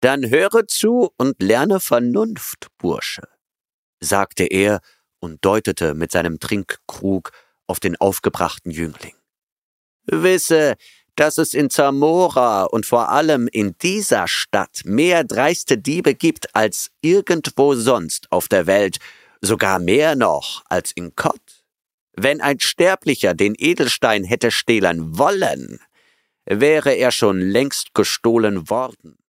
»Dann höre zu und lerne Vernunft, Bursche«, sagte er und deutete mit seinem Trinkkrug auf den aufgebrachten Jüngling. »Wisse, dass es in Zamora und vor allem in dieser Stadt mehr dreiste Diebe gibt als irgendwo sonst auf der Welt, sogar mehr noch als in Kott. Wenn ein Sterblicher den Edelstein hätte stehlen wollen, wäre er schon längst gestohlen worden.